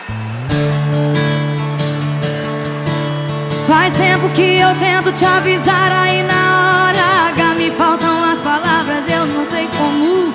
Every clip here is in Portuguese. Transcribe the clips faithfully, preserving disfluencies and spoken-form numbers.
Faz tempo que eu tento te avisar, aí na hora H me faltam as palavras, eu não sei como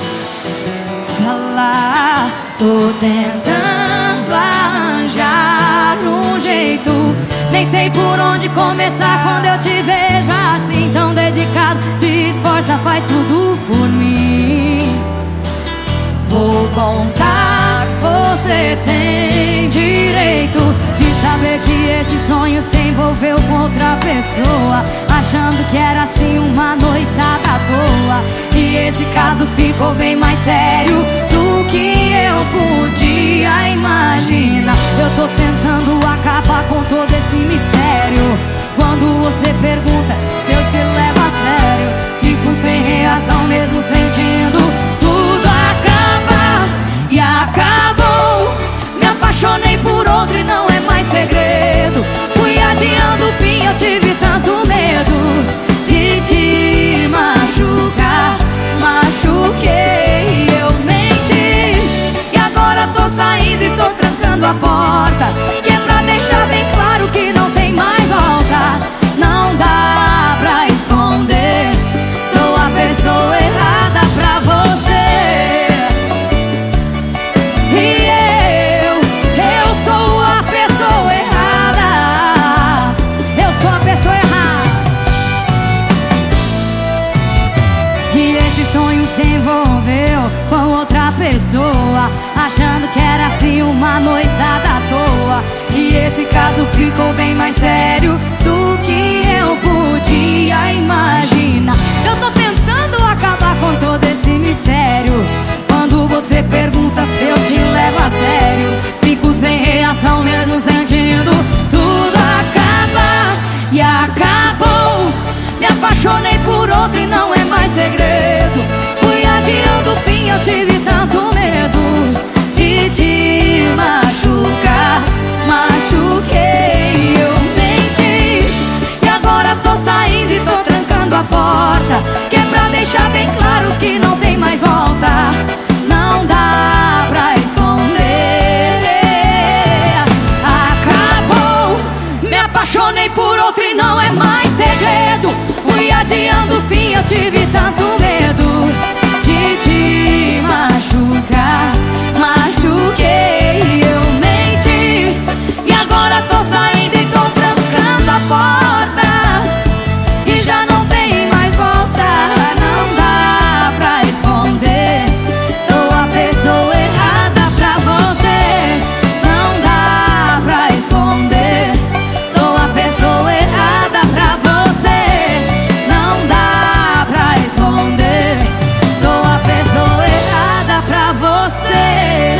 falar. Tô tentando arranjar um jeito, nem sei por onde começar quando eu te vejo assim tão dedicado. Se esforça, faz tudo por mim. Vou contar, você tem direito de saber que esse sonho se envolveu com outra pessoa, achando que era assim uma noitada à toa. E esse caso ficou bem mais sério do que eu podia imaginar. Eu tô tentando acabar com todo esse mistério. Quando você pergunta se eu te levo a sério, fico sem reação mesmo sentindo tudo acabar. E acabou, me apaixonei por outro e não é mais segredo. Fui adiando o fim, eu tive tanto medo de te machucar. Machuquei, eu menti, e agora tô saindo e tô trancando a porta, que é pra deixar bem claro que não tem mais volta. Não dá pra esconder, sou a pessoa errada pra você. E eu, eu sou a pessoa errada. Eu sou a pessoa errada. Que esse sonho se envolveu com outra pessoa, achando que era assim uma noitada à toa. E esse caso ficou bem mais sério do que eu podia imaginar. Eu tô tentando acabar com todo esse mistério. Quando você pergunta se eu te levo a sério, fico sem reação mesmo sentindo tudo acabar. E acabou, me apaixonei por outro e não é mais segredo. Fui adiando o fim, eu tive tanto medo de te machucar. Machuquei, eu menti, e agora tô saindo e tô trancando a porta, que é pra deixar bem claro que não tem mais volta. Não dá pra esconder. Acabou, me apaixonei por outro e não é mais segredo. Fui adiando o fim, eu tive tanto medo de te machucar. Machuquei, eu menti, e agora tô saindo e tô trancando a porta, e já não tem mais volta. Não dá pra esconder, sou a pessoa errada pra você. Não dá pra esconder, sou a pessoa errada pra você. Não dá pra esconder, sou a pessoa errada pra você.